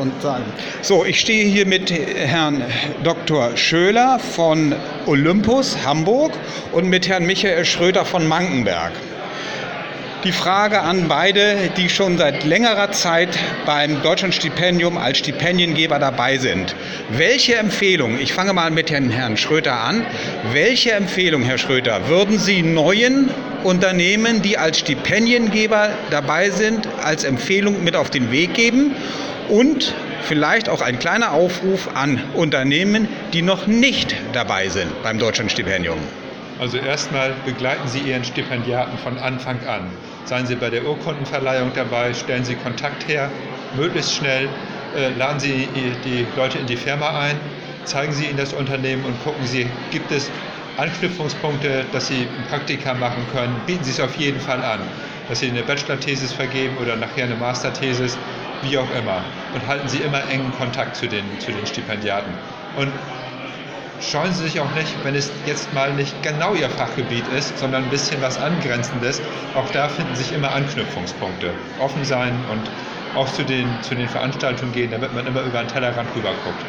und sagen. So, ich stehe hier mit Herrn Dr. Schöler von Olympus Hamburg und mit Herrn Michael Schröter von Mankenberg. Die Frage an beide, die schon seit längerer Zeit beim Deutschlandstipendium als Stipendiengeber dabei sind. Welche Empfehlung, ich fange mal mit Herrn Schröter an, welche Empfehlung, Herr Schröter, würden Sie neuen Unternehmen, die als Stipendiengeber dabei sind, als Empfehlung mit auf den Weg geben? Und vielleicht auch ein kleiner Aufruf an Unternehmen, die noch nicht dabei sind beim Deutschlandstipendium. Also erstmal begleiten Sie Ihren Stipendiaten von Anfang an. Seien Sie bei der Urkundenverleihung dabei, stellen Sie Kontakt her, möglichst schnell, laden Sie die Leute in die Firma ein, zeigen Sie ihnen das Unternehmen und gucken Sie, gibt es Anknüpfungspunkte, dass Sie Praktika machen können, bieten Sie es auf jeden Fall an, dass Sie eine Bachelor-Thesis vergeben oder nachher eine Master-Thesis, wie auch immer. Und halten Sie immer engen Kontakt zu den Stipendiaten. Und scheuen Sie sich auch nicht, wenn es jetzt mal nicht genau Ihr Fachgebiet ist, sondern ein bisschen was Angrenzendes. Auch da finden sich immer Anknüpfungspunkte. Offen sein und auch zu den Veranstaltungen gehen, damit man immer über den Tellerrand rüber guckt.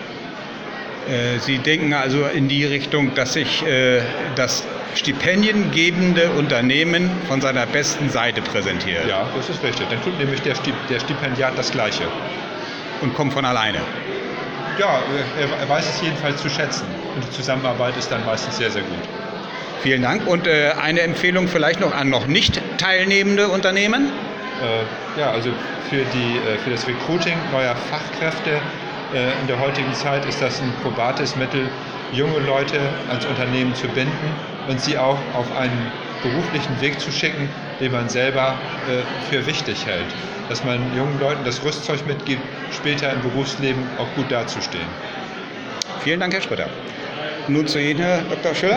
Sie denken also in die Richtung, dass sich das stipendiengebende Unternehmen von seiner besten Seite präsentiert. Ja, das ist richtig. Dann tut nämlich der Stipendiat das Gleiche. Und kommt von alleine. Ja, er weiß es jedenfalls zu schätzen. Und die Zusammenarbeit ist dann meistens sehr, sehr gut. Vielen Dank. Und eine Empfehlung vielleicht noch an noch nicht teilnehmende Unternehmen? Also für das Recruiting neuer Fachkräfte in der heutigen Zeit ist das ein probates Mittel, junge Leute ans Unternehmen zu binden und sie auch auf einen beruflichen Weg zu schicken, den man selber für wichtig hält. Dass man jungen Leuten das Rüstzeug mitgibt, später im Berufsleben auch gut dazustehen. Vielen Dank, Herr Schröter. Nun zu Ihnen, Herr Dr. Schöler.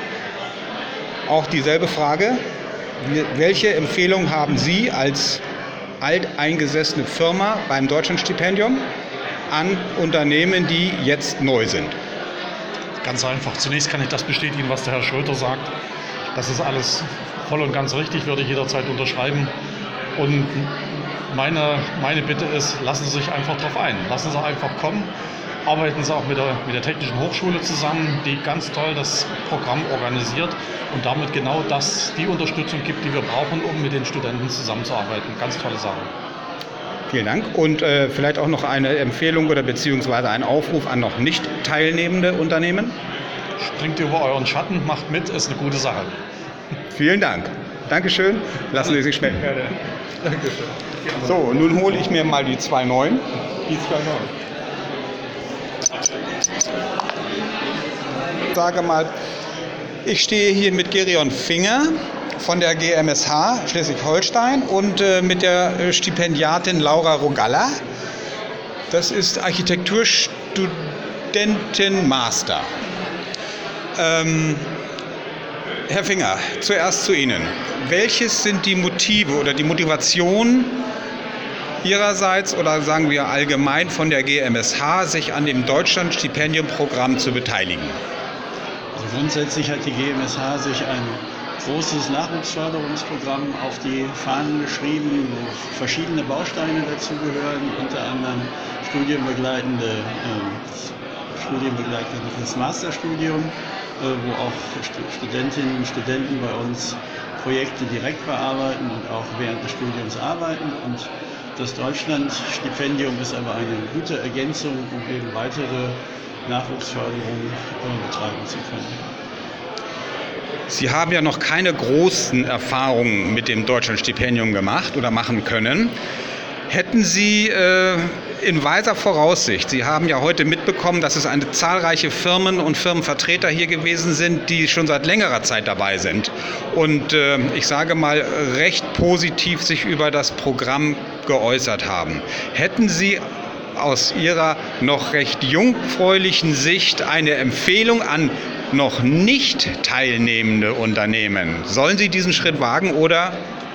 Auch dieselbe Frage. Welche Empfehlung haben Sie als alteingesessene Firma beim Deutschlandstipendium an Unternehmen, die jetzt neu sind? Ganz einfach. Zunächst kann ich das bestätigen, was der Herr Schröter sagt. Das ist alles voll und ganz richtig, würde ich jederzeit unterschreiben. Und meine Bitte ist, lassen Sie sich einfach darauf ein. Lassen Sie einfach kommen. Arbeiten Sie auch mit der Technischen Hochschule zusammen, die ganz toll das Programm organisiert und damit genau die Unterstützung gibt, die wir brauchen, um mit den Studenten zusammenzuarbeiten. Ganz tolle Sache. Vielen Dank. Und vielleicht auch noch eine Empfehlung oder beziehungsweise ein Aufruf an noch nicht teilnehmende Unternehmen? Springt über euren Schatten, macht mit, ist eine gute Sache. Vielen Dank. Dankeschön. Lassen Sie sich schmecken. Dankeschön. So, nun hole ich mir mal die 2.9. Die 2.9. Ich sage mal, ich stehe hier mit Gerion Finger von der GMSH Schleswig-Holstein und mit der Stipendiatin Laura Rogalla. Das ist Architekturstudentin Master. Herr Finger, zuerst zu Ihnen. Welches sind die Motive oder die Motivation Ihrerseits oder sagen wir allgemein von der GMSH, sich an dem Deutschlandstipendiumprogramm zu beteiligen? Also grundsätzlich hat die GMSH sich ein großes Nachwuchsförderungsprogramm auf die Fahnen geschrieben, wo verschiedene Bausteine dazugehören, unter anderem studienbegleitendes Masterstudium, wo auch Studentinnen und Studenten bei uns Projekte direkt bearbeiten und auch während des Studiums arbeiten. Und das Deutschlandstipendium ist aber eine gute Ergänzung, um eben weitere Nachwuchsförderung betreiben zu können. Sie haben ja noch keine großen Erfahrungen mit dem Deutschlandstipendium gemacht oder machen können. Hätten Sie in weiser Voraussicht, Sie haben ja heute mitbekommen, dass es eine zahlreiche Firmen und Firmenvertreter hier gewesen sind, die schon seit längerer Zeit dabei sind und ich sage mal recht positiv sich über das Programm geäußert haben. Hätten Sie aus Ihrer noch recht jungfräulichen Sicht eine Empfehlung an noch nicht teilnehmende Unternehmen? Sollen sie diesen Schritt wagen oder?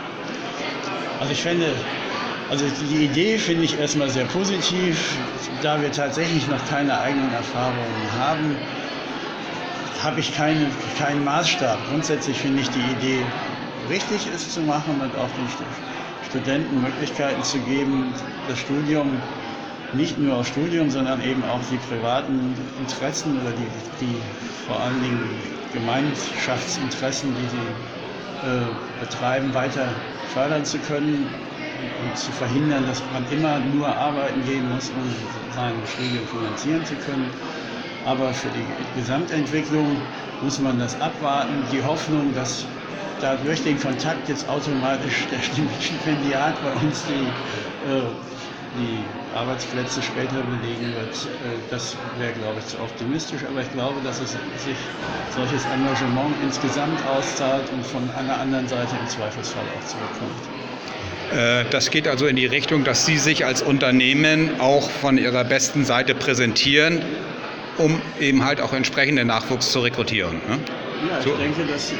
Also die Idee finde ich erstmal sehr positiv. Da wir tatsächlich noch keine eigenen Erfahrungen haben, habe ich keinen Maßstab. Grundsätzlich finde ich die Idee richtig, es zu machen und auch den Studenten Möglichkeiten zu geben, das Studium nicht nur aufs Studium, sondern eben auch die privaten Interessen oder die vor allen Dingen Gemeinschaftsinteressen, die sie betreiben, weiter fördern zu können und zu verhindern, dass man immer nur arbeiten gehen muss, um sein Studium finanzieren zu können. Aber für die Gesamtentwicklung muss man das abwarten. Die Hoffnung, dass da durch den Kontakt jetzt automatisch der Stipendiat bei uns die Arbeitsplätze später belegen wird, das wäre, glaube ich, zu optimistisch. Aber ich glaube, dass es sich solches Engagement insgesamt auszahlt und von einer anderen Seite im Zweifelsfall auch zurückkommt. Das geht also in die Richtung, dass Sie sich als Unternehmen auch von Ihrer besten Seite präsentieren, um eben halt auch entsprechenden Nachwuchs zu rekrutieren. Ne? Ja, ich denke, dass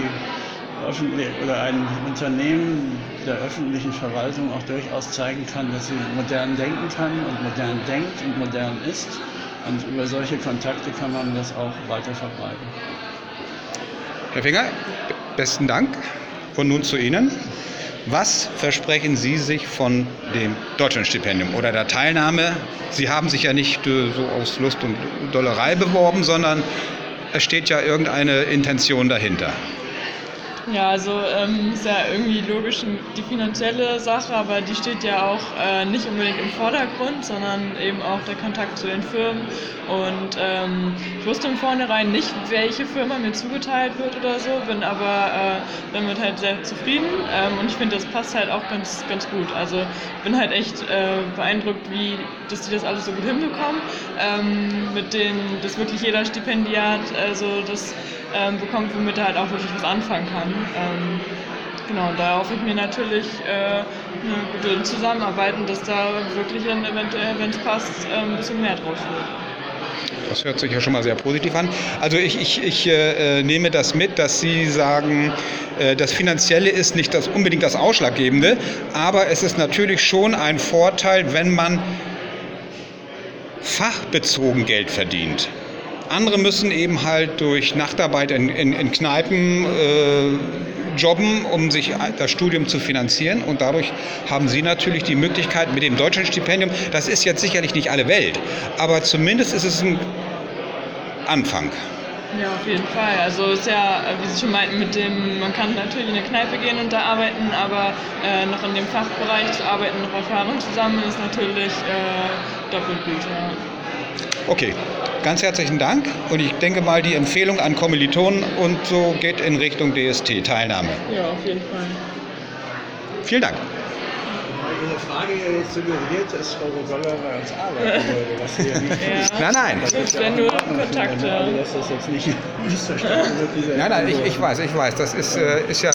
ein Unternehmen der öffentlichen Verwaltung auch durchaus zeigen kann, dass sie modern denken kann und modern denkt und modern ist. Und über solche Kontakte kann man das auch weiter verbreiten. Herr Finger, besten Dank. Und nun zu Ihnen. Was versprechen Sie sich von dem Deutschlandstipendium oder der Teilnahme? Sie haben sich ja nicht so aus Lust und Dollerei beworben, sondern es steht ja irgendeine Intention dahinter. Ja, also ist ja irgendwie logisch die finanzielle Sache, aber die steht ja auch nicht unbedingt im Vordergrund, sondern eben auch der Kontakt zu den Firmen. Und ich wusste im Vornherein nicht, welche Firma mir zugeteilt wird oder so, bin aber damit halt sehr zufrieden und ich finde, das passt halt auch ganz, ganz gut. Also bin halt echt beeindruckt, dass die das alles so gut hinbekommen, dass wirklich jeder Stipendiat das bekommt, womit er halt auch wirklich was anfangen kann. Genau, da hoffe ich mir natürlich eine gute Zusammenarbeit und dass da wirklich dann eventuell, wenn es passt, ein bisschen mehr draus wird. Das hört sich ja schon mal sehr positiv an. Also ich nehme das mit, dass Sie sagen, das Finanzielle ist nicht unbedingt das Ausschlaggebende, aber es ist natürlich schon ein Vorteil, wenn man fachbezogen Geld verdient. Andere müssen eben halt durch Nachtarbeit in Kneipen jobben, um sich das Studium zu finanzieren. Und dadurch haben Sie natürlich die Möglichkeit mit dem Deutschlandstipendium, das ist jetzt sicherlich nicht alle Welt, aber zumindest ist es ein Anfang. Ja, auf jeden Fall. Also ist ja, wie Sie schon meinten, man kann natürlich in eine Kneipe gehen und da arbeiten, aber noch in dem Fachbereich zu arbeiten, noch Erfahrung zu sammeln, ist natürlich doppelt gut. Ja. Okay, ganz herzlichen Dank und ich denke mal, die Empfehlung an Kommilitonen und so geht in Richtung DST-Teilnahme. Ja, auf jeden Fall. Vielen Dank. Ihre Frage jetzt suggeriert, dass Frau Goller bei uns arbeiten würde, was sie ja nicht Ja. Nein. Das ist ja nur Kontakte. Also, dass das jetzt nicht missverstanden wird. Nein, ich weiß. Das ist ja